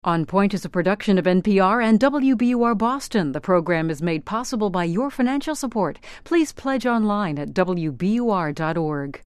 On Point is a production of NPR and WBUR Boston. The program is made possible by your financial support. Please pledge online at WBUR.org.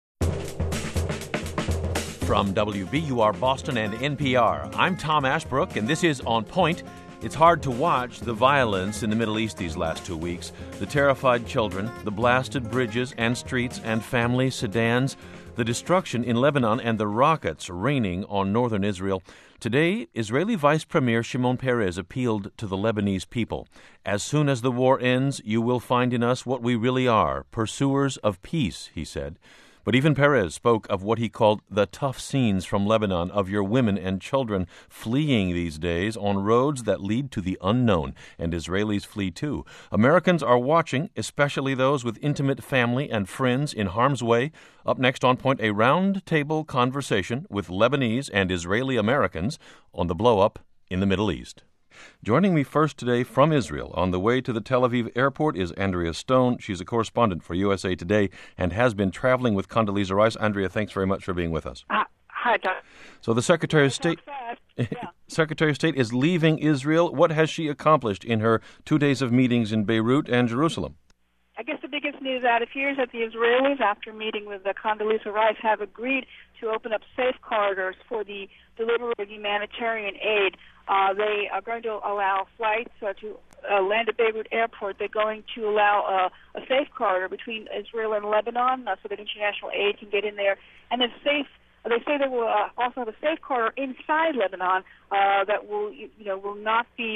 From WBUR Boston and NPR, I'm Tom Ashbrook, and this is On Point. It's hard to watch the violence in the Middle East these last 2 weeks. The terrified children, the blasted bridges and streets and family sedans, the destruction in Lebanon, and the rockets raining on northern Israel. Today, Israeli Vice Premier Shimon Peres appealed to the Lebanese people. As soon as the war ends, you will find in us what we really are, pursuers of peace, he said. But even Peres spoke of what he called the tough scenes from Lebanon, of your women and children fleeing these days on roads that lead to the unknown, and Israelis flee too. Americans are watching, especially those with intimate family and friends in harm's way. Up next on Point, a round-table conversation with Lebanese and Israeli Americans on the blow-up in the Middle East. Joining me first today from Israel on the way to the Tel Aviv airport is Andrea Stone. She's a correspondent for USA Today and has been traveling with Condoleezza Rice. Andrea, thanks very much for being with us. Hi, Tom. So the Secretary of State, Secretary of State is leaving Israel. What has she accomplished in her 2 days of meetings in Beirut and Jerusalem? I guess the biggest news out of here is that the Israelis, after meeting with Condoleezza Rice, have agreed to open up safe corridors for the delivery of humanitarian aid. They are going to allow flights to land at Beirut Airport. They're going to allow a safe corridor between Israel and Lebanon so that international aid can get in there. And it's safe. They say they will also have a safe corridor inside Lebanon that will not be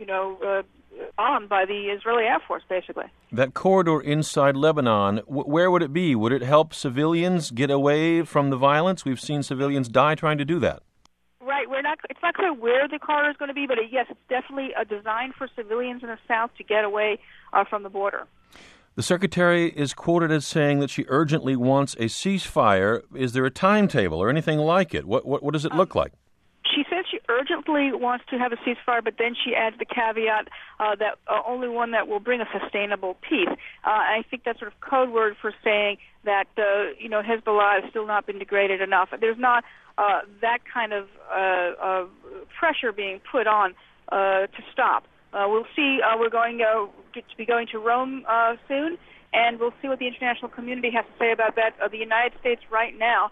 bombed by the Israeli Air Force, basically. That corridor inside Lebanon, where would it be? Would it help civilians get away from the violence? We've seen civilians die trying to do that. Right. It's not clear where the corridor is going to be, but yes, it's definitely designed for civilians in the south to get away from the border. The Secretary is quoted as saying that she urgently wants a ceasefire. Is there a timetable or anything like it? What does it look like? She says she urgently wants to have a ceasefire, but then she adds the caveat that only one that will bring a sustainable peace. I think that's sort of code word for saying that Hezbollah has still not been degraded enough. There's not that kind of pressure being put on to stop. We'll see. We're going to be going to Rome soon, and we'll see what the international community has to say about that. The United States right now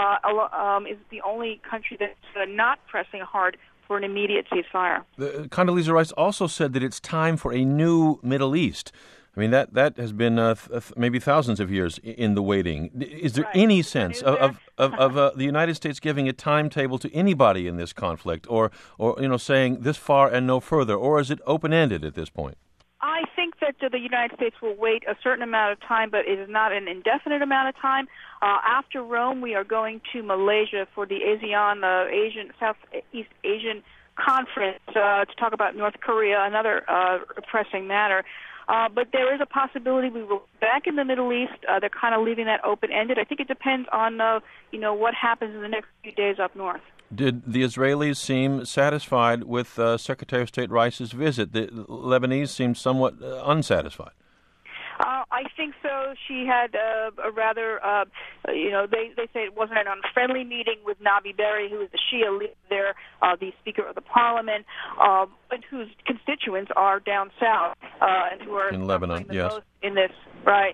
is the only country that's not pressing hard for an immediate ceasefire. Condoleezza Rice also said that it's time for a new Middle East. I mean, that has been maybe thousands of years in the waiting. Is there any sense of the United States giving a timetable to anybody in this conflict, or saying this far and no further, or is it open-ended at this point? I think that the United States will wait a certain amount of time, but it is not an indefinite amount of time. After Rome, we are going to Malaysia for the ASEAN, Southeast Asian Conference to talk about North Korea, another pressing matter. But there is a possibility we will be back in the Middle East. They're kind of leaving that open-ended. I think it depends on what happens in the next few days up north. Did the Israelis seem satisfied with Secretary of State Rice's visit? The Lebanese seemed somewhat unsatisfied. I think so. She had a rather, they say it wasn't an unfriendly meeting with Nabi Berri, who is the Shia leader there, the Speaker of the Parliament, and whose constituents are down south and who are in Lebanon, yes, most in this, right?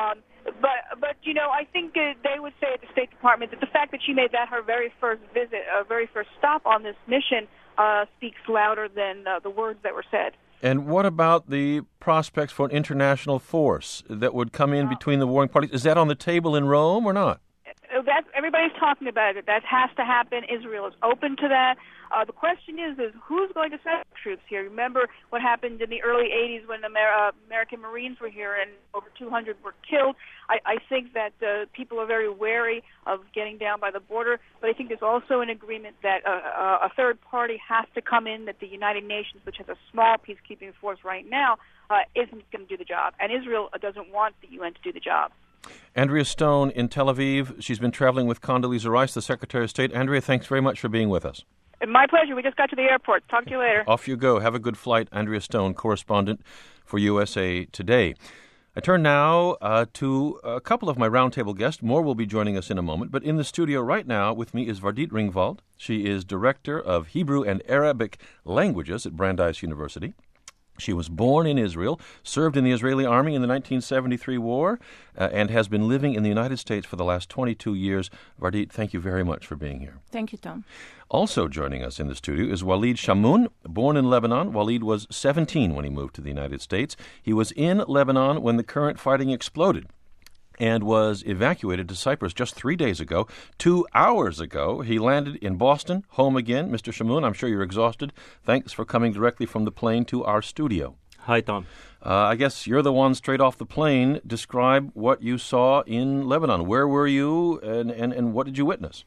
But I think they would say at the State Department that the fact that she made that her very first visit, very first stop on this mission, speaks louder than the words that were said. And what about the prospects for an international force that would come in between the warring parties? Is that on the table in Rome or not? Everybody's talking about it. That has to happen. Israel is open to that. The question is who's going to send troops here? Remember what happened in the early 80s when American Marines were here and over 200 were killed. I think that people are very wary of getting down by the border, but I think there's also an agreement that a third party has to come in, that the United Nations, which has a small peacekeeping force right now, isn't going to do the job. And Israel doesn't want the UN to do the job. Andrea Stone in Tel Aviv. She's been traveling with Condoleezza Rice, the Secretary of State. Andrea, thanks very much for being with us. My pleasure. We just got to the airport. Talk to you later. Off you go. Have a good flight. Andrea Stone, correspondent for USA Today. I turn now to a couple of my roundtable guests. More will be joining us in a moment. But in the studio right now with me is Vardit Ringvald. She is Director of Hebrew and Arabic Languages at Brandeis University. She was born in Israel, served in the Israeli Army in the 1973 war, and has been living in the United States for the last 22 years. Vardit, thank you very much for being here. Thank you, Tom. Also joining us in the studio is Walid Shamoun. Born in Lebanon, Walid was 17 when he moved to the United States. He was in Lebanon when the current fighting exploded and was evacuated to Cyprus just 3 days ago. 2 hours ago, he landed in Boston, home again. Mr. Shamoun, I'm sure you're exhausted. Thanks for coming directly from the plane to our studio. Hi, Tom. I guess you're the one straight off the plane. Describe what you saw in Lebanon. Where were you, and what did you witness?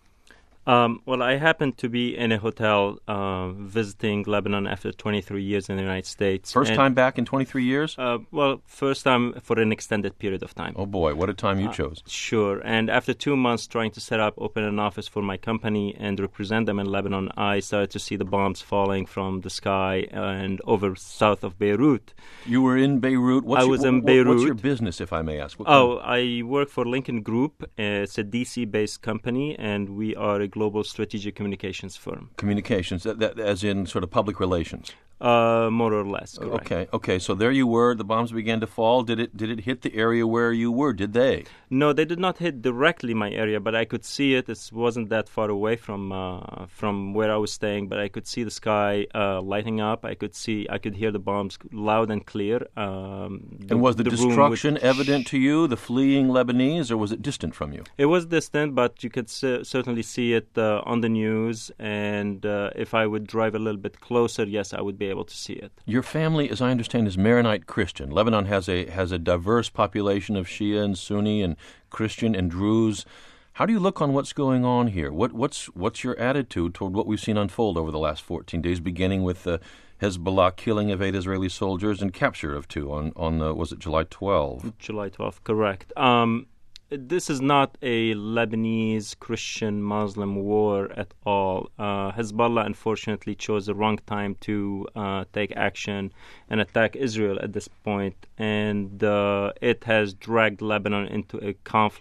Well, I happened to be in a hotel visiting Lebanon after 23 years in the United States. First time back in 23 years? First time for an extended period of time. Oh, boy. What a time you chose. Sure. And after 2 months trying to open an office for my company and represent them in Lebanon, I started to see the bombs falling from the sky and over south of Beirut. You were in Beirut? I was in Beirut. What's your business, if I may ask? I work for Lincoln Group. It's a D.C.-based company, and we are a global strategic communications firm. Communications, that as in sort of public relations? More or less, correct. Okay. So there you were. The bombs began to fall. Did it hit the area where you were? Did they? No, they did not hit directly my area, but I could see it. It wasn't that far away from where I was staying, but I could see the sky lighting up. I could hear the bombs loud and clear. And was the destruction evident to you, the fleeing Lebanese, or was it distant from you? It was distant, but you could certainly see it on the news. And if I would drive a little bit closer, yes, I would be able to see it. Your family, as I understand, is Maronite Christian. Lebanon has a diverse population of Shia and Sunni and Christian and Druze. How do you look on what's going on here? What's your attitude toward what we've seen unfold over the last 14 days, beginning with Hezbollah killing of 8 Israeli soldiers and capture of 2 on was it July 12th? July 12th, correct. This is not a Lebanese Christian-Muslim war at all. Hezbollah, unfortunately, chose the wrong time to take action and attack Israel at this point, and it has dragged Lebanon into a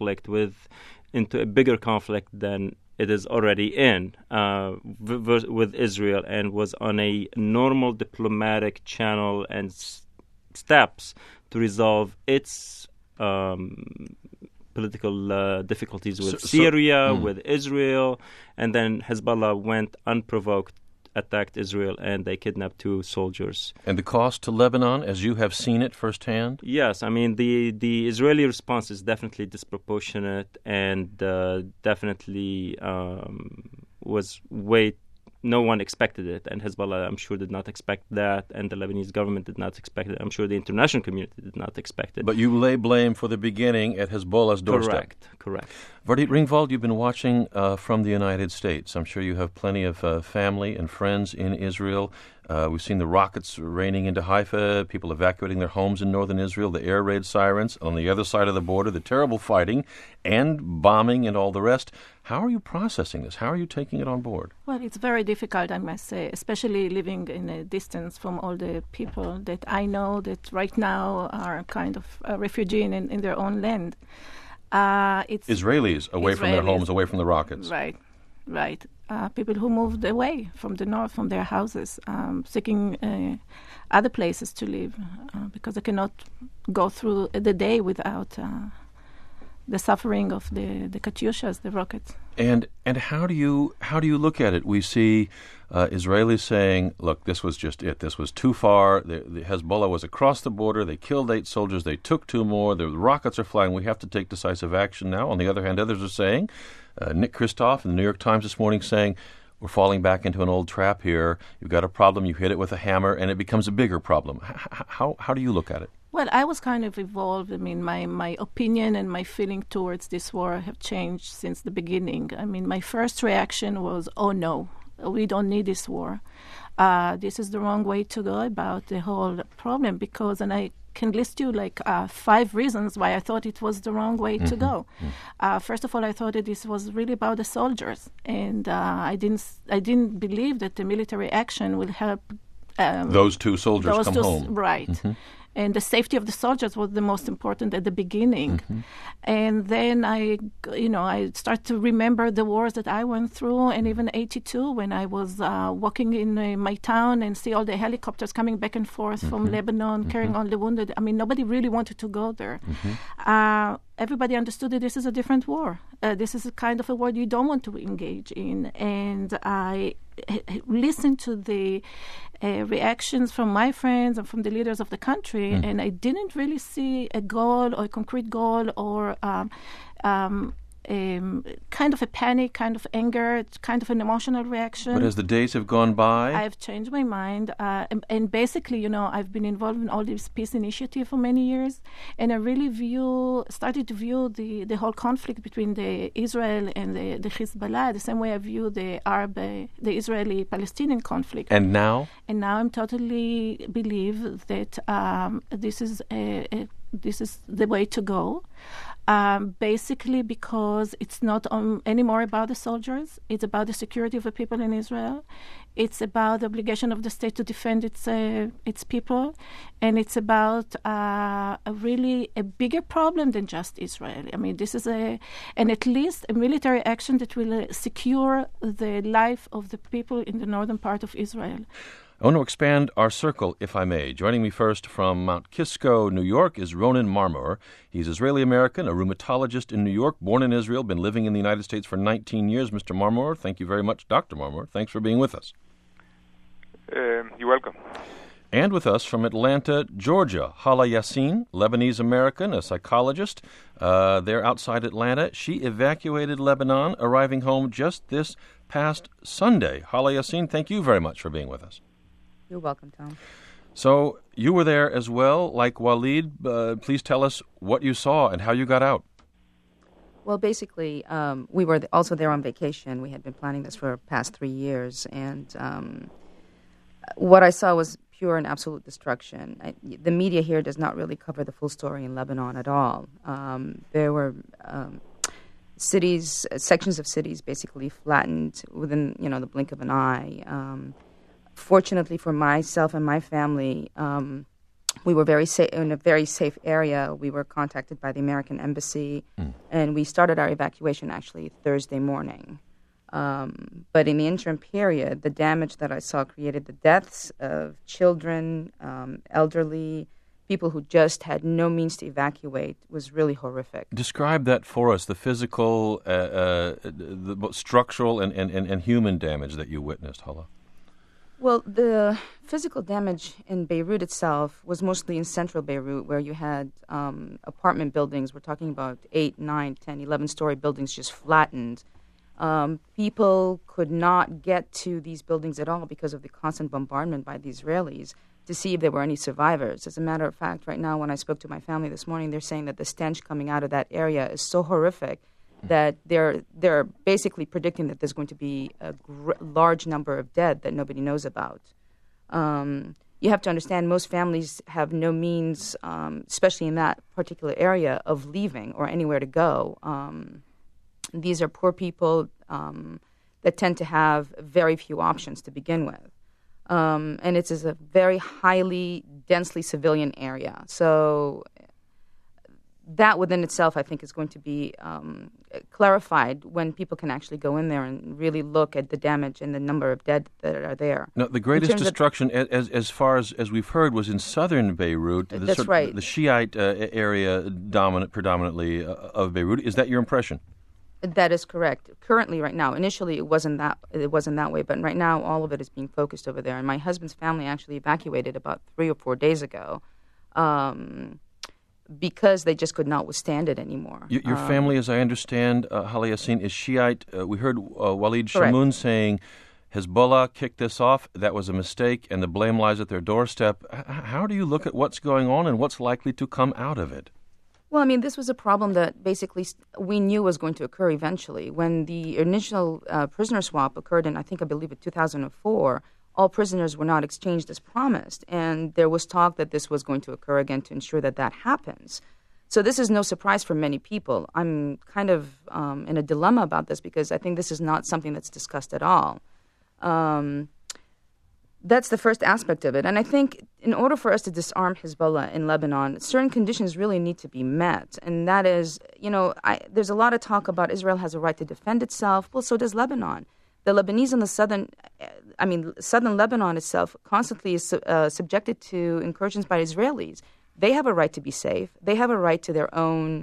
bigger conflict than it is already in with Israel, and was on a normal diplomatic channel and steps to resolve its political difficulties with Syria, with Israel, and then Hezbollah went unprovoked, attacked Israel, and they kidnapped 2 soldiers. And the cost to Lebanon, as you have seen it firsthand? Yes, I mean, the Israeli response is definitely disproportionate and definitely was no one expected it, and Hezbollah, I'm sure, did not expect that, and the Lebanese government did not expect it. I'm sure the international community did not expect it. But you lay blame for the beginning at Hezbollah's doorstep. Correct. Vardit Ringvald, you've been watching from the United States. I'm sure you have plenty of family and friends in Israel. We've seen the rockets raining into Haifa, people evacuating their homes in northern Israel, the air raid sirens on the other side of the border, the terrible fighting and bombing and all the rest. How are you processing this? How are you taking it on board? Well, it's very difficult, I must say, especially living in a distance from all the people that I know that right now are kind of a refugee in their own land. It's Israelis away from their homes, away from the rockets. Right. People who moved away from the north, from their houses, seeking other places to live because they cannot go through the day without the suffering of the Katyushas, the rockets. And how do you look at it? We see Israelis saying, look, this was just it. This was too far. The Hezbollah was across the border. They killed 8 soldiers. They took 2 more. The rockets are flying. We have to take decisive action now. On the other hand, others are saying, Nick Kristof in the New York Times this morning saying, we're falling back into an old trap here. You've got a problem. You hit it with a hammer, and it becomes a bigger problem. How do you look at it? Well, I was kind of evolved. I mean, my opinion and my feeling towards this war have changed since the beginning. I mean, my first reaction was, oh, no, we don't need this war. This is the wrong way to go about the whole problem because, and I can list you like 5 reasons why I thought it was the wrong way to go. First of all, I thought that this was really about the soldiers, and I didn't believe that the military action will help those 2 soldiers come home. Right. and the safety of the soldiers was the most important at the beginning. And then I start to remember the wars that I went through, and even 82 when I was walking in my town and see all the helicopters coming back and forth from Lebanon, carrying all the wounded. I mean, nobody really wanted to go there. Everybody understood that this is a different war. This is a kind of a war you don't want to engage in. And I listened to the reactions from my friends and from the leaders of the country, and I didn't really see a goal or a concrete goal or kind of a panic, kind of anger, kind of an emotional reaction. But as the days have gone by? I've changed my mind. And basically, I've been involved in all this peace initiative for many years. And I really started to view the whole conflict between the Israel and the Hezbollah the same way I view the Israeli-Palestinian conflict. And now? And now I'm totally believe that this is the way to go. Basically because it's not anymore about the soldiers. It's about the security of the people in Israel. It's about the obligation of the state to defend its people. And it's about really a bigger problem than just Israel. I mean, this is at least a military action that will secure the life of the people in the northern part of Israel. I want to expand our circle, if I may. Joining me first from Mount Kisco, New York, is Ronen Marmor. He's Israeli-American, a rheumatologist in New York, born in Israel, been living in the United States for 19 years. Mr. Marmor, thank you very much. Dr. Marmor, thanks for being with us. You're welcome. And with us from Atlanta, Georgia, Hala Yassin, Lebanese-American, a psychologist. They're outside Atlanta. She evacuated Lebanon, arriving home just this past Sunday. Hala Yassin, thank you very much for being with us. You're welcome, Tom. So you were there as well, like Walid. Please tell us what you saw and how you got out. Well, basically, we were also there on vacation. We had been planning this for the past 3 years, and what I saw was pure and absolute destruction. The media here does not really cover the full story in Lebanon at all. There were sections of cities basically flattened within, the blink of an eye. Fortunately for myself and my family, we were in a very safe area. We were contacted by the American Embassy, and we started our evacuation actually Thursday morning. But in the interim period, the damage that I saw created the deaths of children, elderly, people who just had no means to evacuate was really horrific. Describe that for us, the physical, the structural and human damage that you witnessed, Hala. Well, the physical damage in Beirut itself was mostly in central Beirut, where you had apartment buildings. We're talking about 8, 9, 10, 11-story buildings just flattened. People could not get to these buildings at all because of the constant bombardment by the Israelis to see if there were any survivors. As a matter of fact, right now when I spoke to my family this morning, they're saying that the stench coming out of that area is so horrific that they're basically predicting that there's going to be a large number of dead that nobody knows about. You have to understand most families have no means, especially in that particular area, of leaving or anywhere to go. These are poor people that tend to have very few options to begin with. And it's a very highly, densely civilian area. So that within itself, I think, is going to be clarified when people can actually go in there and really look at the damage and the number of dead that are there. Now, the greatest destruction, as far as we've heard, was in southern Beirut. That's right. The Shiite area predominantly of Beirut. Is that your impression? That is correct. Currently, right now, initially it wasn't that way, but right now all of it is being focused over there. And my husband's family actually evacuated about 3 or 4 days ago. Because they just could not withstand it anymore. Your family, as I understand, Hala Yassin, is Shiite. We heard Walid Shamoun saying Hezbollah kicked this off. That was a mistake, and the blame lies at their doorstep. How do you look at what's going on and what's likely to come out of it? Well, I mean, this was a problem that basically we knew was going to occur eventually. When the initial prisoner swap occurred in, I believe, in 2004, all prisoners were not exchanged as promised, and there was talk that this was going to occur again to ensure that happens. So this is no surprise for many people. I'm kind of in a dilemma about this because I think this is not something that's discussed at all. That's the first aspect of it. And I think in order for us to disarm Hezbollah in Lebanon, certain conditions really need to be met. And that is, there's a lot of talk about Israel has a right to defend itself. Well, so does Lebanon. The Lebanese in the southern Lebanon itself constantly is subjected to incursions by Israelis. They have a right to be safe. They have a right to their own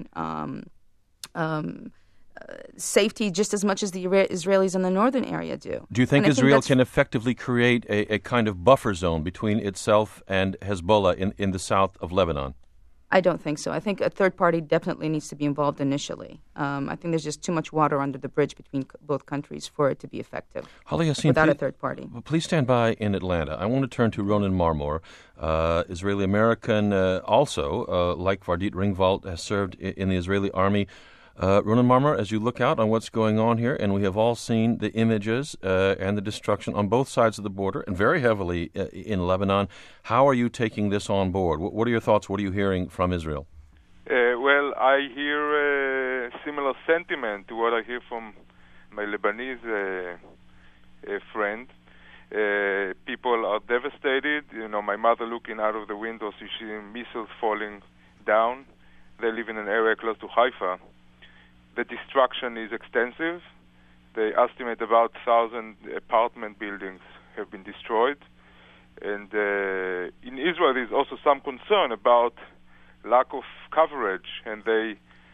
safety just as much as the Israelis in the northern area do. Do you think Israel can effectively create a kind of buffer zone between itself and Hezbollah in the south of Lebanon? I don't think so. I think a third party definitely needs to be involved initially. I think there's just too much water under the bridge between both countries for it to be effective without a third party. Please stand by in Atlanta. I want to turn to Ronen Marmor, Israeli-American also, like Vardit Ringwald, has served in the Israeli army. Ronen Marmor, as you look out on what's going on here, and we have all seen the images and the destruction on both sides of the border, and very heavily in Lebanon, how are you taking this on board? What are your thoughts? What are you hearing from Israel? Well, I hear a similar sentiment to what I hear from my Lebanese friend. People are devastated. My mother looking out of the window, she sees missiles falling down. They live in an area close to Haifa. The destruction is extensive. They estimate about 1,000 apartment buildings have been destroyed. And in Israel, there's also some concern about lack of coverage, and they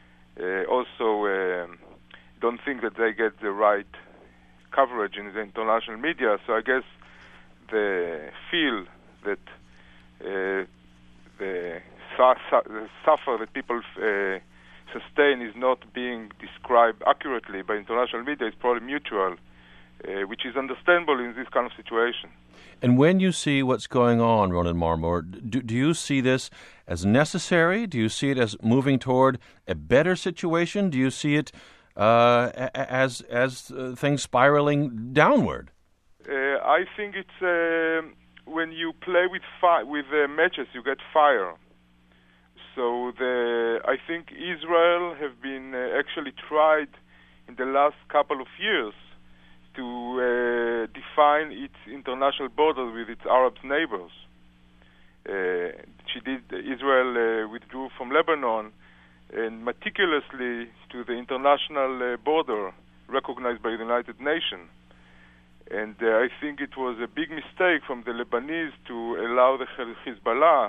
also don't think that they get the right coverage in the international media. So I guess they feel that the suffer that people sustain is not being described accurately by international media. It's probably mutual, which is understandable in this kind of situation. And when you see what's going on, Ronen Marmor, do you see this as necessary? Do you see it as moving toward a better situation? Do you see it as things spiraling downward? I think it's when you play with matches, you get fire. So I think Israel have been actually tried in the last couple of years to define its international borders with its Arab neighbors. Israel withdrew from Lebanon and meticulously to the international border recognized by the United Nations. And I think it was a big mistake from the Lebanese to allow the Hezbollah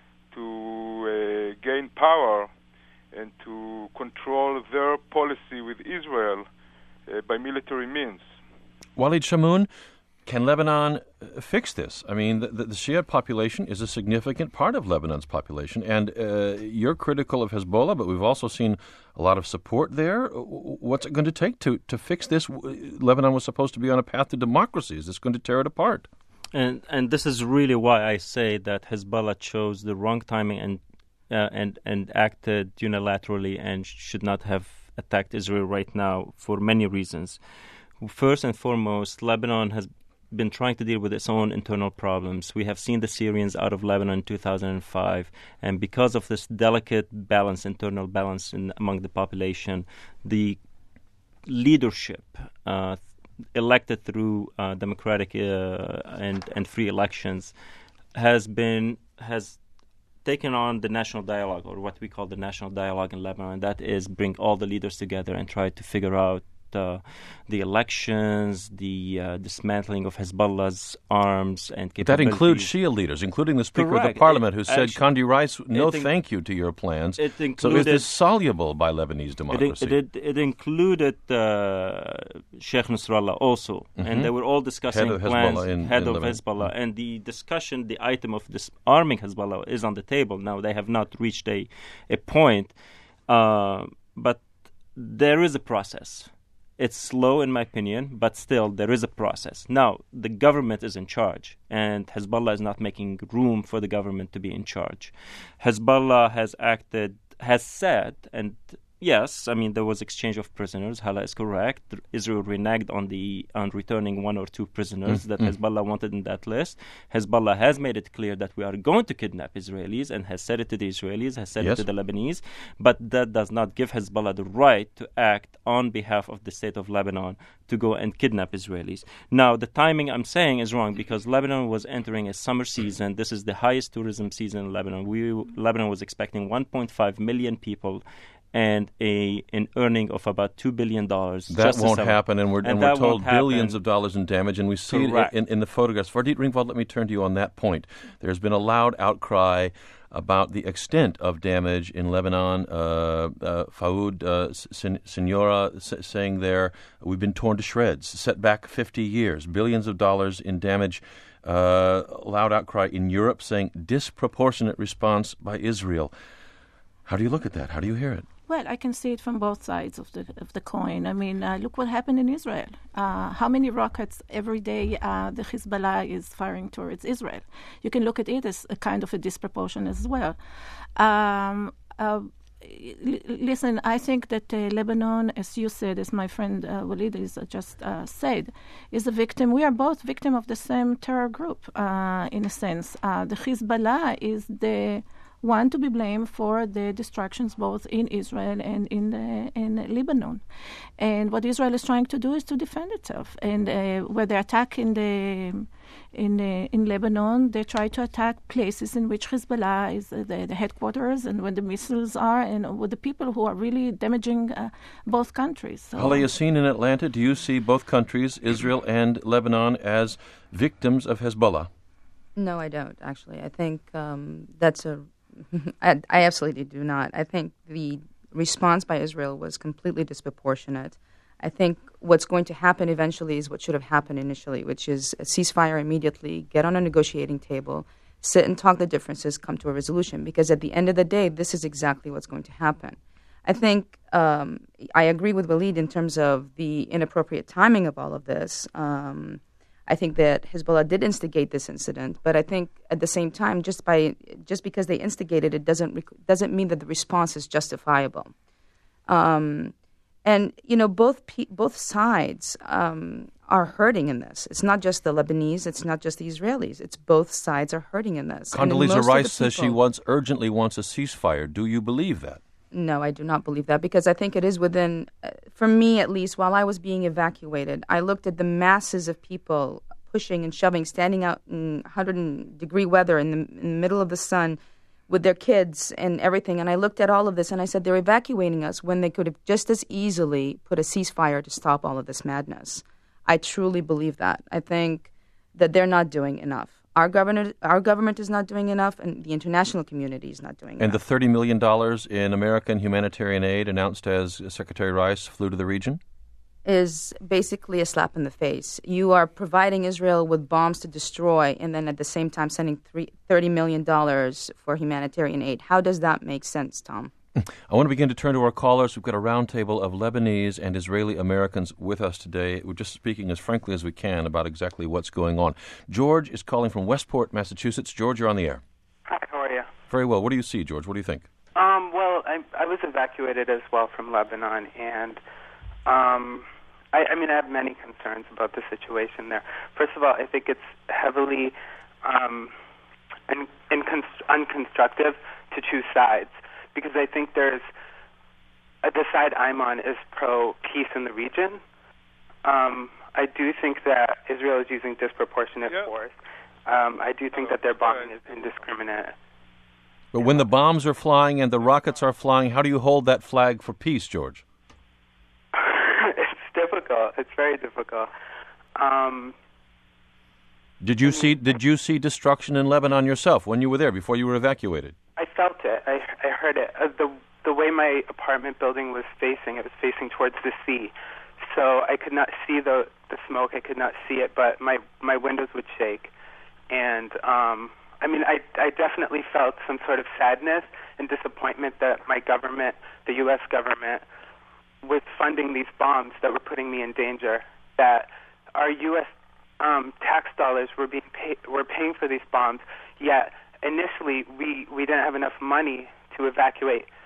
to gain power and to control their policy with Israel by military means. Walid Shamoun, can Lebanon fix this? I mean, the Shiite population is a significant part of Lebanon's population, and you're critical of Hezbollah, but we've also seen a lot of support there. What's it going to take to fix this? Lebanon was supposed to be on a path to democracy. Is this going to tear it apart? And this is really why I say that Hezbollah chose the wrong timing and acted unilaterally and should not have attacked Israel right now for many reasons. First and foremost, Lebanon has been trying to deal with its own internal problems. We have seen the Syrians out of Lebanon in 2005, and because of this delicate balance, internal balance among the population, the leadership elected through democratic and free elections has taken on the national dialogue, or what we call the national dialogue in Lebanon. That is, bring all the leaders together and try to figure out the elections, the dismantling of Hezbollah's arms and capabilities. That includes Shia leaders, including the Speaker of the Parliament, who said, Condi Rice, no thank you to your plans. So is this soluble by Lebanese democracy? It included Sheikh Nasrallah also, and they were all discussing plans, head of Hezbollah, and the discussion, the item of disarming Hezbollah is on the table. Now, they have not reached a point, but there is a process. It's slow, in my opinion, but still there is a process. Now, the government is in charge, and Hezbollah is not making room for the government to be in charge. Hezbollah has said, and Yes, I mean there was exchange of prisoners. Hala is correct. Israel reneged on returning one or two prisoners that Hezbollah wanted in that list. Hezbollah has made it clear that we are going to kidnap Israelis and has said it to the Israelis, has said it to the Lebanese, but that does not give Hezbollah the right to act on behalf of the state of Lebanon to go and kidnap Israelis. Now, the timing I'm saying is wrong because Lebanon was entering a summer season. This is the highest tourism season in Lebanon. Lebanon was expecting 1.5 million people and an earning of about $2 billion. That won't happen, and we're told billions of dollars in damage, and we see it in the photographs. Vardit Ringwald, let me turn to you on that point. There's been a loud outcry about the extent of damage in Lebanon. Faoud Senora saying there, we've been torn to shreds, set back 50 years, billions of dollars in damage. Loud outcry in Europe saying disproportionate response by Israel. How do you look at that? How do you hear it? Well, I can see it from both sides of the coin. I mean, look what happened in Israel. How many rockets every day the Hezbollah is firing towards Israel? You can look at it as a kind of a disproportion as well. Listen, I think that Lebanon, as you said, as my friend Walid is just said, is a victim. We are both victim of the same terror group, in a sense. The Hezbollah is the one to be blamed for the destructions both in Israel and in Lebanon. And what Israel is trying to do is to defend itself. And where they attack in Lebanon, they try to attack places in which Hezbollah is the headquarters and where the missiles are and with the people who are really damaging both countries. So, Hala Yassin in Atlanta, do you see both countries, Israel and Lebanon, as victims of Hezbollah? No, I don't, actually. I think I absolutely do not. I think the response by Israel was completely disproportionate. I think what's going to happen eventually is what should have happened initially, which is a ceasefire immediately, get on a negotiating table, sit and talk the differences, come to a resolution. Because at the end of the day, this is exactly what's going to happen. I think I agree with Walid in terms of the inappropriate timing of all of this. I think that Hezbollah did instigate this incident, but I think at the same time, just because they instigated it doesn't mean that the response is justifiable. And both sides are hurting in this. It's not just the Lebanese, it's not just the Israelis. It's both sides are hurting in this. Condoleezza Rice says she urgently wants a ceasefire. Do you believe that? No, I do not believe that because I think it is within, for me at least, while I was being evacuated, I looked at the masses of people pushing and shoving, standing out in 100-degree weather in the middle of the sun with their kids and everything. And I looked at all of this and I said, they're evacuating us when they could have just as easily put a ceasefire to stop all of this madness. I truly believe that. I think that they're not doing enough. Our government is not doing enough, and the international community is not doing enough. And the $30 million in American humanitarian aid announced as Secretary Rice flew to the region? Is basically a slap in the face. You are providing Israel with bombs to destroy and then at the same time sending $30 million for humanitarian aid. How does that make sense, Tom? I want to begin to turn to our callers. We've got a roundtable of Lebanese and Israeli Americans with us today. We're just speaking as frankly as we can about exactly what's going on. George is calling from Westport, Massachusetts. George, you're on the air. Hi, how are you? Very well. What do you see, George? What do you think? Well, I was evacuated as well from Lebanon, and I have many concerns about the situation there. First of all, I think it's heavily unconstructive to choose sides. Because I think the side I'm on is pro-peace in the region. I do think that Israel is using disproportionate force. I do think that their bombing is indiscriminate. But when the bombs are flying and the rockets are flying, how do you hold that flag for peace, George? It's difficult. It's very difficult. Did you see destruction in Lebanon yourself when you were there, before you were evacuated? I felt it. I heard it. The way my apartment building was facing, it was facing towards the sea. So I could not see the smoke. I could not see it, but my windows would shake. And, I definitely felt some sort of sadness and disappointment that my government, the U.S. government, was funding these bombs that were putting me in danger, that our U.S. Tax dollars were paying for these bombs, yet initially we didn't have enough money to evacuate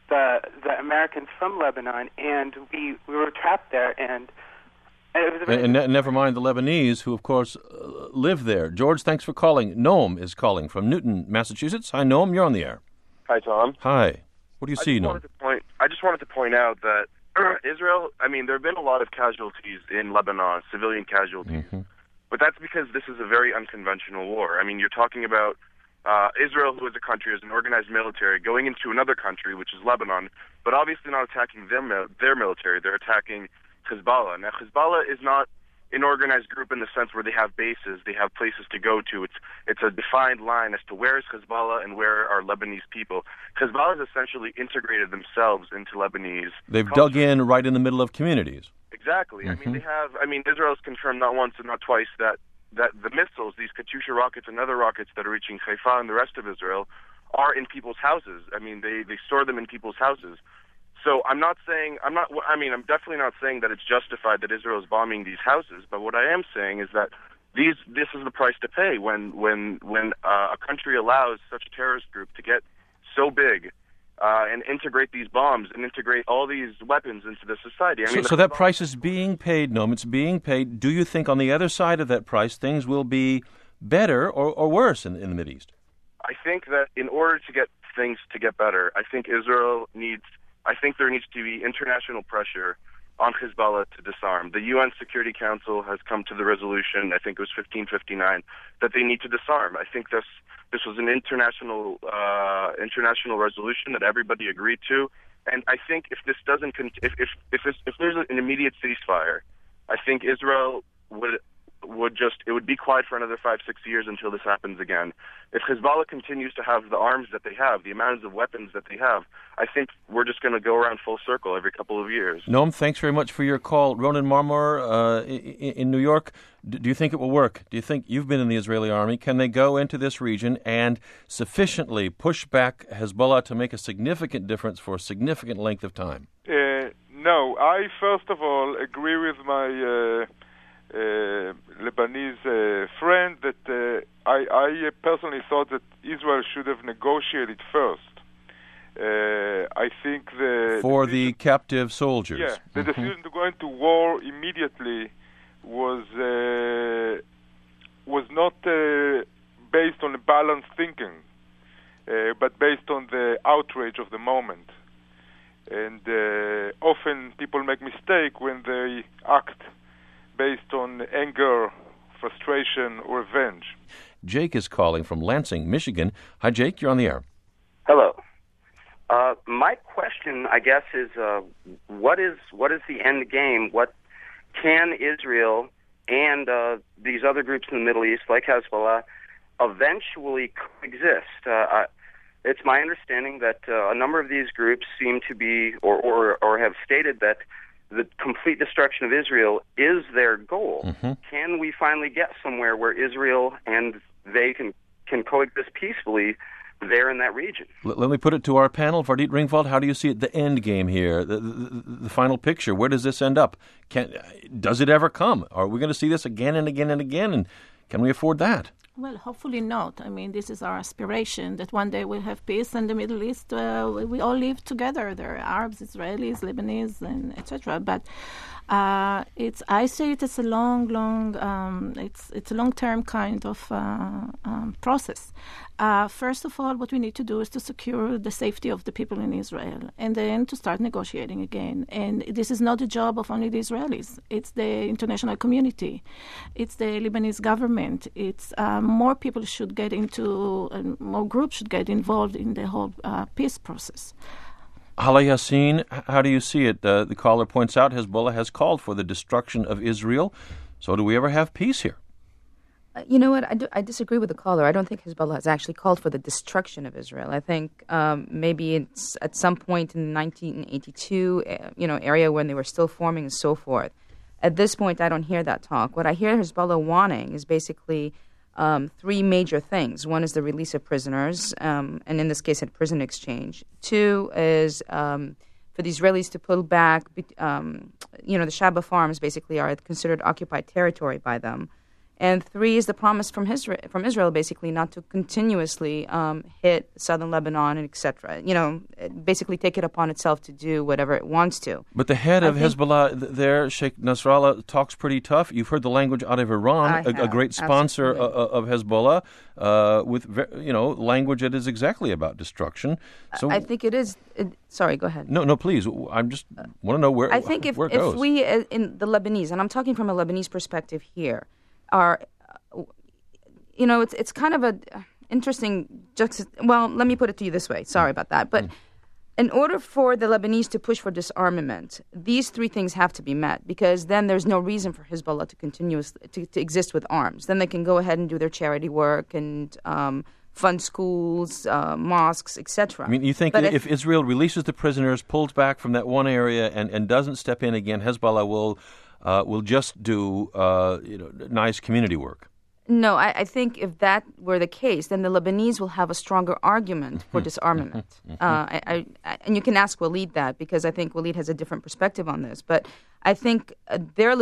the Americans from Lebanon, and we were trapped there, and it was never mind the Lebanese, who, of course, live there. George, thanks for calling. Noam is calling from Newton, Massachusetts. Hi, Noam. You're on the air. Hi, Tom. Hi. What do you see, Noam? I just wanted to point out that Israel, there have been a lot of casualties in Lebanon, civilian casualties. Mm-hmm. But that's because this is a very unconventional war. You're talking about Israel, who is a country, is an organized military, going into another country, which is Lebanon, but obviously not attacking their military. They're attacking Hezbollah. Now, Hezbollah is not an organized group in the sense where they have bases, they have places to go to. It's a defined line as to where is Hezbollah and where are Lebanese people. Hezbollah has essentially integrated themselves into Lebanese They've culture. Dug in right in the middle of communities. Exactly. Mm-hmm. Israel's confirmed not once and not twice that the missiles, these Katyusha rockets and other rockets that are reaching Haifa and the rest of Israel, are in people's houses. They store them in people's houses. So I'm definitely not saying that it's justified that Israel is bombing these houses. But what I am saying is that this is the price to pay when a country allows such a terrorist group to get so big and integrate these bombs and integrate all these weapons into the society. So that price is being paid, Noam. It's being paid. Do you think on the other side of that price things will be better or worse in the Mideast? I think that in order to get things to get better, I think there needs to be international pressure on Hezbollah to disarm. The UN Security Council has come to the resolution, I think it was 1559, that they need to disarm. I think this was an international resolution that everybody agreed to, and I think if this doesn't if there's an immediate ceasefire, I think Israel would be quiet for another 5-6 years until this happens again. If Hezbollah continues to have the arms that they have, the amounts of weapons that they have, I think we're just going to go around full circle every couple of years. Noam, thanks very much for your call. Ronan Marmor in New York, do you think it will work? Do you think you've been in the Israeli army? Can they go into this region and sufficiently push back Hezbollah to make a significant difference for a significant length of time? No. I, first of all, agree with my Lebanese friend that I personally thought that Israel should have negotiated first. I think the captive soldiers. Yeah, the decision to go into war immediately was not based on a balanced thinking, but based on the outrage of the moment. And often people make mistake when they act based on anger, frustration, or revenge. Jake is calling from Lansing, Michigan. Hi, Jake. You're on the air. Hello. My question, I guess, is what is the end game? What can Israel and these other groups in the Middle East, like Hezbollah, eventually coexist? It's my understanding that a number of these groups seem to be, or have stated that the complete destruction of Israel is their goal. Mm-hmm. Can we finally get somewhere where Israel and they can coexist peacefully there in that region? Let me put it to our panel. Vardit Ringvald, how do you see it, the end game here, the final picture? Where does this end up? Does it ever come? Are we going to see this again and again and again? And can we afford that? Well, hopefully not. This is our aspiration, that one day we'll have peace in the Middle East. We all live together. There are Arabs, Israelis, Lebanese, and etc. But I say it as a it's a long-term kind of process. First of all, what we need to do is to secure the safety of the people in Israel, and then to start negotiating again. And this is not the job of only the Israelis. It's the international community. It's the Lebanese government. It's more people should get into, more groups should get involved in the whole peace process. Hala Yassin, how do you see it? The caller points out Hezbollah has called for the destruction of Israel. So do we ever have peace here? You know what? I disagree with the caller. I don't think Hezbollah has actually called for the destruction of Israel. I think maybe it's at some point in 1982, area when they were still forming and so forth. At this point, I don't hear that talk. What I hear Hezbollah wanting is basically three major things. One is the release of prisoners, and in this case, a prison exchange. Two is for the Israelis to pull back. The Shaba farms basically are considered occupied territory by them. And 3 is the promise from Israel, basically, not to continuously hit southern Lebanon and etc. Basically take it upon itself to do whatever it wants to. But the head of Hezbollah there, Sheikh Nasrallah, talks pretty tough. You've heard the language out of Iran, a great sponsor of Hezbollah, with language that is exactly about destruction. So I think it is. Sorry, go ahead. No, please. I just want to know where. I think if we in the Lebanese, and I'm talking from a Lebanese perspective here, are, it's kind of a interesting. Well, let me put it to you this way. Sorry about that, but in order for the Lebanese to push for disarmament, these 3 things have to be met, because then there's no reason for Hezbollah to continuously to exist with arms. Then they can go ahead and do their charity work and fund schools, mosques, etc. I mean, you think if Israel releases the prisoners, pulls back from that one area, and doesn't step in again, Hezbollah will just do nice community work? No, I think if that were the case, then the Lebanese will have a stronger argument for disarmament. And you can ask Walid that, because I think Walid has a different perspective on this. But I think their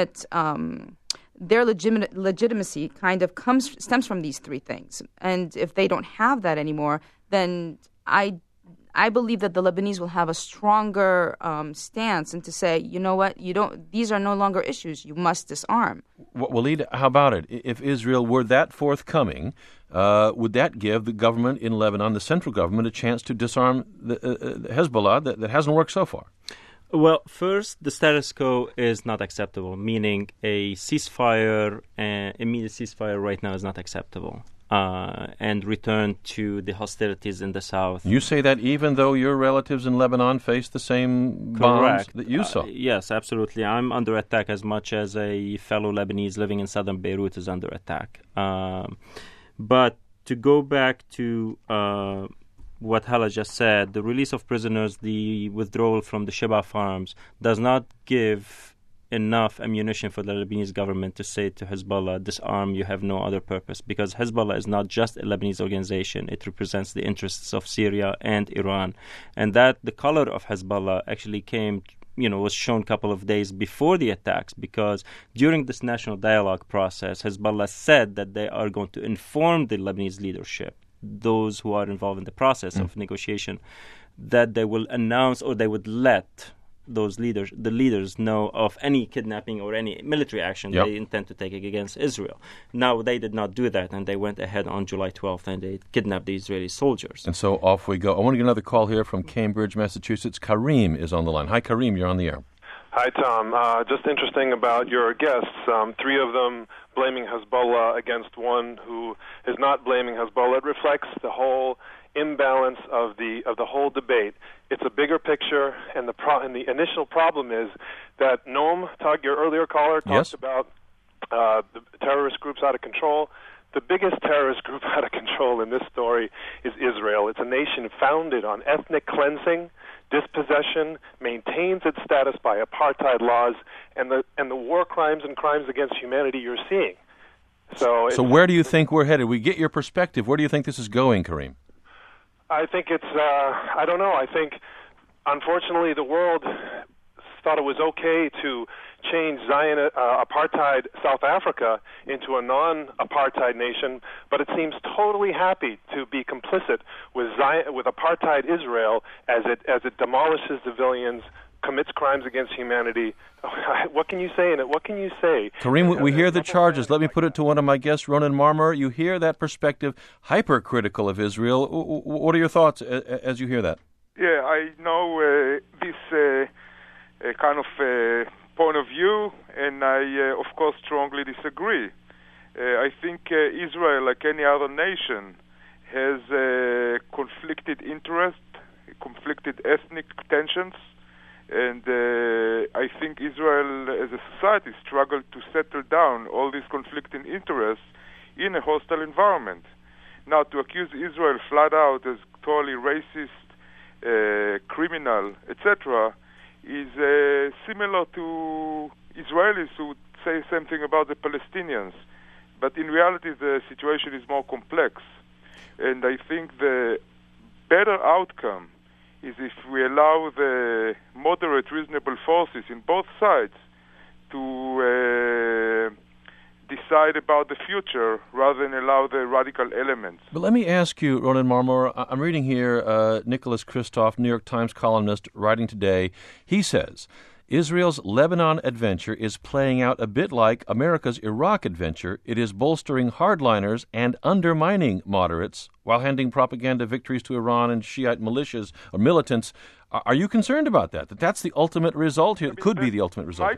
legitimacy kind of stems from these 3 things. And if they don't have that anymore, then I believe that the Lebanese will have a stronger stance, and to say, you know what, these are no longer issues. You must disarm. Walid, how about it? If Israel were that forthcoming, would that give the government in Lebanon, the central government, a chance to disarm the Hezbollah that hasn't worked so far? Well, first, the status quo is not acceptable, meaning a ceasefire, immediate ceasefire right now is not acceptable. And return to the hostilities in the south. You say that even though your relatives in Lebanon face the same bombs that you saw? Yes, absolutely. I'm under attack as much as a fellow Lebanese living in southern Beirut is under attack. But to go back to what Hala just said, the release of prisoners, the withdrawal from the Sheba farms does not give enough ammunition for the Lebanese government to say to Hezbollah, disarm, you have no other purpose, because Hezbollah is not just a Lebanese organization. It represents the interests of Syria and Iran. And that the color of Hezbollah actually was shown a couple of days before the attacks, because during this national dialogue process, Hezbollah said that they are going to inform the Lebanese leadership, those who are involved in the process of negotiation, that they will announce, or they would let the leaders know of any kidnapping or any military action they intend to take against Israel. Now, they did not do that, and they went ahead on July 12th, and they kidnapped the Israeli soldiers. And so off we go. I want to get another call here from Cambridge, Massachusetts. Kareem is on the line. Hi, Kareem. You're on the air. Hi, Tom. Just interesting about your guests. 3 of them blaming Hezbollah against one who is not blaming Hezbollah. It reflects the whole imbalance of the whole debate. It's a bigger picture, and the initial problem is that Noam, your earlier caller, talked about the terrorist groups out of control. The biggest terrorist group out of control in this story is Israel. It's a nation founded on ethnic cleansing, dispossession, maintains its status by apartheid laws, and the war crimes and crimes against humanity you're seeing. So where do you think we're headed? We get your perspective. Where do you think this is going, Kareem? I think it's, I don't know. I think, unfortunately, the world thought it was okay to change apartheid South Africa into a non-apartheid nation, but it seems totally happy to be complicit with apartheid Israel as it demolishes civilians, commits crimes against humanity. What can you say in it? What can you say? Kareem, we hear the charges. Let me put it to one of my guests, Ronan Marmor. You hear that perspective, hypercritical of Israel. What are your thoughts as you hear that? Yeah, I know this kind of point of view, and I, of course, strongly disagree. I think Israel, like any other nation, has conflicted interest, conflicted ethnic tensions, and I think Israel as a society struggled to settle down all these conflicting interests in a hostile environment. Now, to accuse Israel flat out as totally racist, criminal, etc., is similar to Israelis who would say something about the Palestinians. But in reality, the situation is more complex. And I think the better outcome is if we allow the moderate, reasonable forces in both sides to decide about the future rather than allow the radical elements. But let me ask you, Ronen Marmor, I'm reading here Nicholas Kristof, New York Times columnist, writing today. He says, Israel's Lebanon adventure is playing out a bit like America's Iraq adventure. It is bolstering hardliners and undermining moderates while handing propaganda victories to Iran and Shiite militias or militants. Are you concerned about that? That that's the ultimate result here? It could be the ultimate result.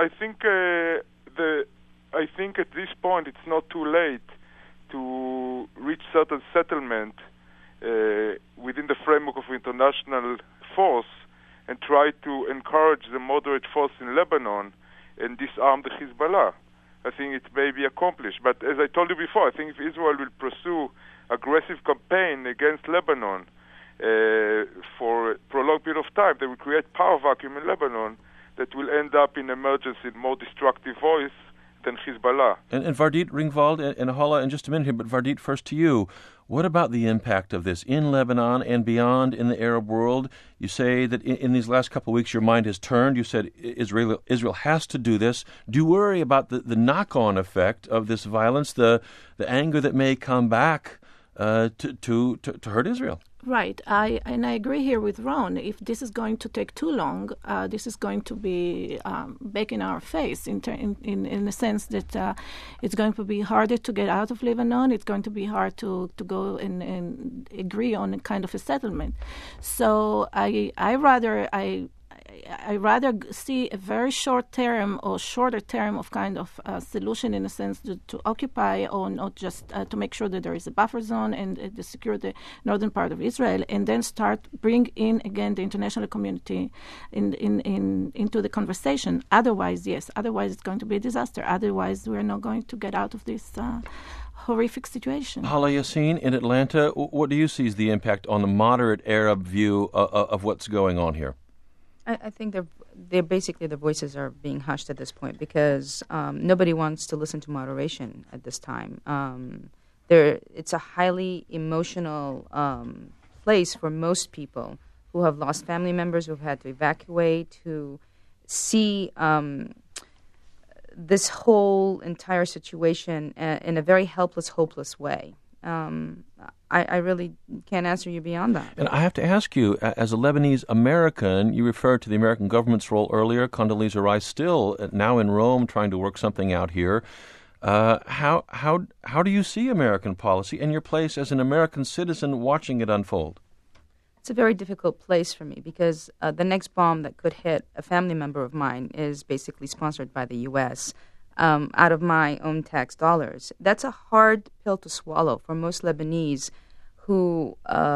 I think at this point it's not too late to reach certain settlement within the framework of international force and try to encourage the moderate force in Lebanon and disarm the Hezbollah. I think it may be accomplished. But as I told you before, I think if Israel will pursue aggressive campaign against Lebanon for a prolonged period of time, they will create power vacuum in Lebanon that will end up in emergence in more destructive voice than Hezbollah. And Vardit Ringwald and Hala in just a minute here, but Vardit, first to you. What about the impact of this in Lebanon and beyond in the Arab world? You say that in these last couple of weeks your mind has turned. You said Israel has to do this. Do you worry about the knock-on effect of this violence, the anger that may come back to hurt Israel? Right. I agree here with Ron. If this is going to take too long, this is going to be back in our face in the sense that it's going to be harder to get out of Lebanon. It's going to be hard to go and agree on a kind of a settlement. So I rather see a very short term or shorter term of kind of solution in a sense to occupy or not just to make sure that there is a buffer zone and to secure the northern part of Israel, and then start bring in again the international community into the conversation. Otherwise it's going to be a disaster. Otherwise we're not going to get out of this horrific situation. Hala Yassin in Atlanta, what do you see as the impact on the moderate Arab view of what's going on here? I think they're basically the voices are being hushed at this point because nobody wants to listen to moderation at this time. It's a highly emotional place for most people who have lost family members, who have had to evacuate, who see this whole entire situation in a very helpless, hopeless way. I really can't answer you beyond that. And I have to ask you, as a Lebanese American, you referred to the American government's role earlier. Condoleezza Rice still now in Rome trying to work something out here. How do you see American policy and your place as an American citizen watching it unfold? It's a very difficult place for me because the next bomb that could hit a family member of mine is basically sponsored by the U.S., out of my own tax dollars. That's a hard pill to swallow for most Lebanese who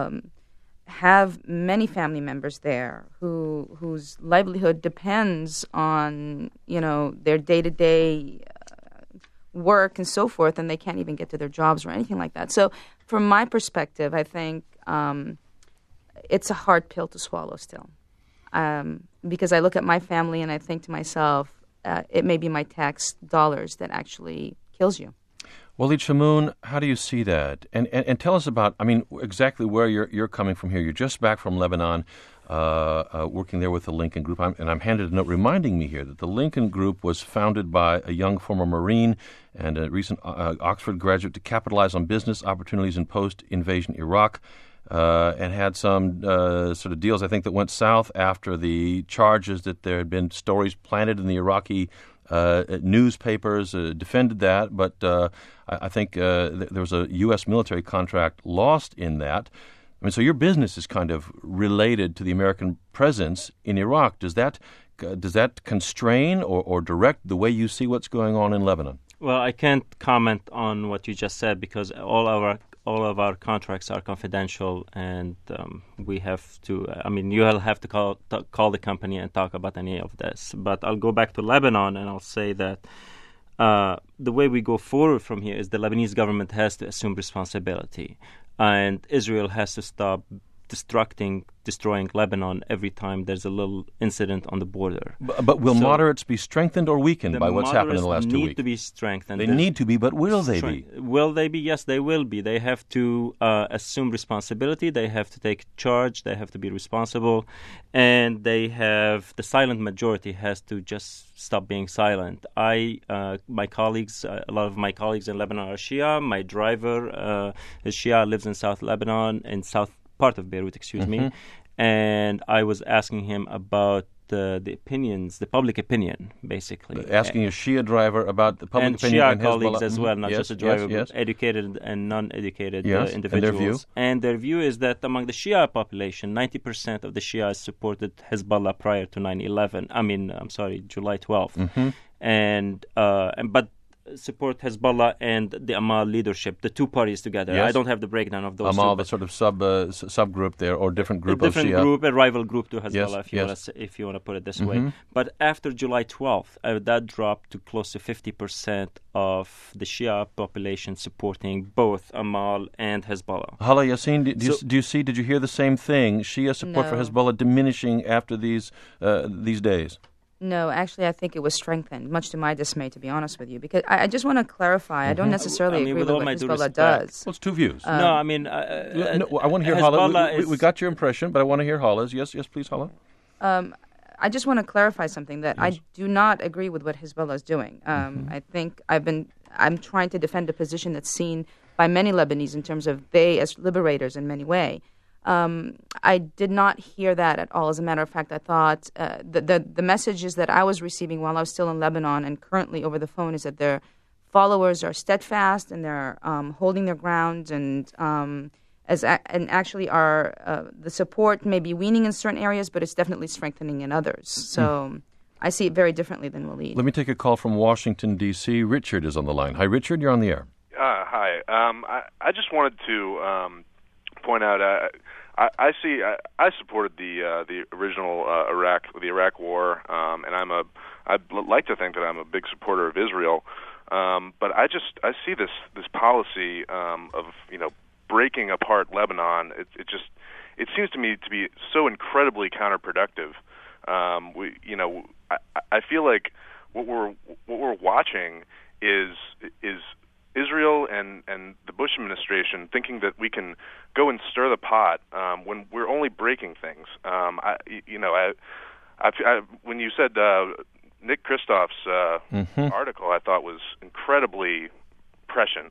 have many family members there, whose livelihood depends on their day-to-day work and so forth, and they can't even get to their jobs or anything like that. So, from my perspective, I think it's a hard pill to swallow still, because I look at my family and I think to myself, it may be my tax dollars that actually kills you. Walid Shamoun, how do you see that? And tell us about, exactly where you're coming from here. You're just back from Lebanon, working there with the Lincoln Group. I'm handed a note reminding me here that the Lincoln Group was founded by a young former Marine and a recent Oxford graduate to capitalize on business opportunities in post-invasion Iraq. And had some sort of deals, I think, that went south after the charges that there had been stories planted in the Iraqi newspapers defended that. But I think there was a U.S. military contract lost in that. So your business is kind of related to the American presence in Iraq. Does that constrain or direct the way you see what's going on in Lebanon? Well, I can't comment on what you just said because all of our contracts are confidential, and we have to. You'll have to call the company and talk about any of this. But I'll go back to Lebanon, and I'll say that the way we go forward from here is the Lebanese government has to assume responsibility, and Israel has to stop destroying Lebanon every time there's a little incident on the border. But will moderates be strengthened or weakened by what's happened in the last 2 weeks? They need to be strengthened. They need to be, but will they be? Will they be? Yes, they will be. They have to assume responsibility. They have to take charge. They have to be responsible. And the silent majority has to just stop being silent. My colleagues, a lot of my colleagues in Lebanon are Shia. My driver is Shia, lives in South Lebanon, in south part of Beirut, excuse me. And I was asking him about the opinions, the public opinion, basically. Asking a Shia driver about the public opinion Shia and colleagues Hezbollah. as well, not just a driver, yes. but educated and non-educated And individuals. their view? And their view is that among the Shia population, 90% of the Shias supported Hezbollah prior to 9/11. July 12th. But support Hezbollah and the Amal leadership, the two parties together. Yes. I don't have the breakdown of those Amal, two. the sort of subgroup there, or different group of Shia. A different group, a rival group to Hezbollah, Yes, if you want to put it this way. But after July 12th, that dropped to close to 50% of the Shia population supporting both Amal and Hezbollah. Hala Yassin, did you hear the same thing? Shia support for Hezbollah diminishing after these days? No, actually, I think it was strengthened, much to my dismay, to be honest with you. Because I just want to clarify, I don't necessarily agree with what Hezbollah does. Well, it's two views. I want to hear Hala. We got your impression, but I want to hear Hala's. Yes, please, Hala. I just want to clarify something, that I do not agree with what Hezbollah is doing. I think I'm trying to defend a position that's seen by many Lebanese in terms of they as liberators in many ways. I did not hear that at all. As a matter of fact, I thought the messages that I was receiving while I was still in Lebanon and currently over the phone is that their followers are steadfast and they're holding their ground, and actually are the support may be weaning in certain areas, but it's definitely strengthening in others. So I see it very differently than Walid. Let me take a call from Washington, D.C. Richard is on the line. Hi, Richard. You're on the air. Hi. I just wanted to point out. I supported the original Iraq War, and I'd like to think that I'm a big supporter of Israel. But I see this policy of breaking apart Lebanon. It seems to me to be so incredibly counterproductive. I feel like what we're watching is Israel and the Bush administration thinking that we can go and stir the pot when we're only breaking things. When you said Nick Kristoff's article, I thought was incredibly prescient.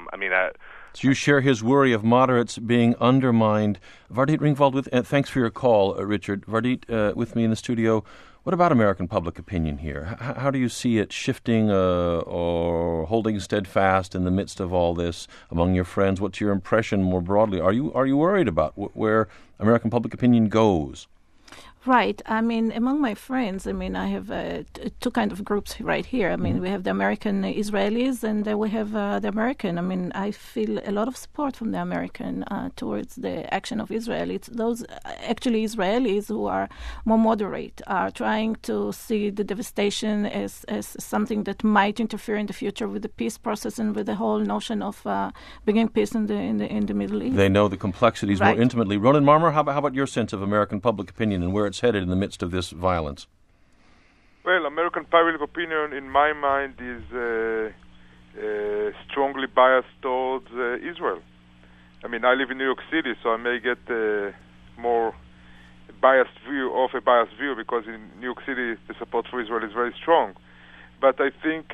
So you share his worry of moderates being undermined. Vardit Ringvald, thanks for your call, Richard. Vardit, with me in the studio. What about American public opinion here? How do you see it shifting or holding steadfast in the midst of all this among your friends? What's your impression more broadly? Are you worried about where American public opinion goes? Right. Among my friends, I have two kind of groups right here. We have the American Israelis and we have the American. I feel a lot of support from the American towards the action of Israel. It's those actually Israelis who are more moderate, are trying to see the devastation as something that might interfere in the future with the peace process and with the whole notion of bringing peace in the Middle East. They know the complexities more intimately. Ronen Marmor, how about your sense of American public opinion and where it's headed in the midst of this violence? Well, American public opinion, in my mind, is strongly biased towards Israel. I live in New York City, so I may get more biased view because in New York City the support for Israel is very strong. But I think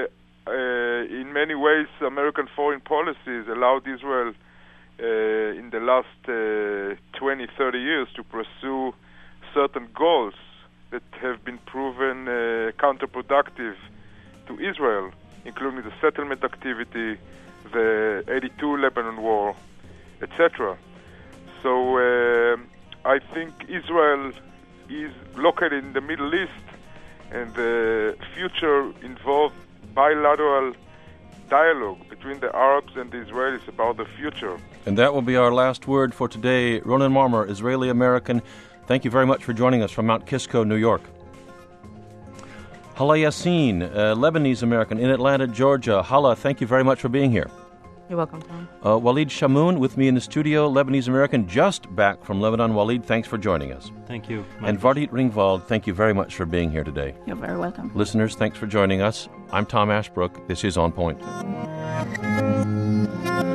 in many ways American foreign policies allowed Israel in the last 20, 30 years to pursue certain goals that have been proven counterproductive to Israel, including the settlement activity, the 82 Lebanon war, etc. So I think Israel is located in the Middle East, and the future involved bilateral dialogue between the Arabs and the Israelis about the future. And that will be our last word for today. Ronen Marmor, Israeli-American, thank you very much for joining us from Mount Kisco, New York. Hala Yassin, Lebanese-American in Atlanta, Georgia. Hala, thank you very much for being here. You're welcome, Tom. Walid Shamoun with me in the studio, Lebanese-American, just back from Lebanon. Walid, thanks for joining us. Thank you. And Vardit Ringwald, thank you very much for being here today. You're very welcome. Listeners, thanks for joining us. I'm Tom Ashbrook. This is On Point.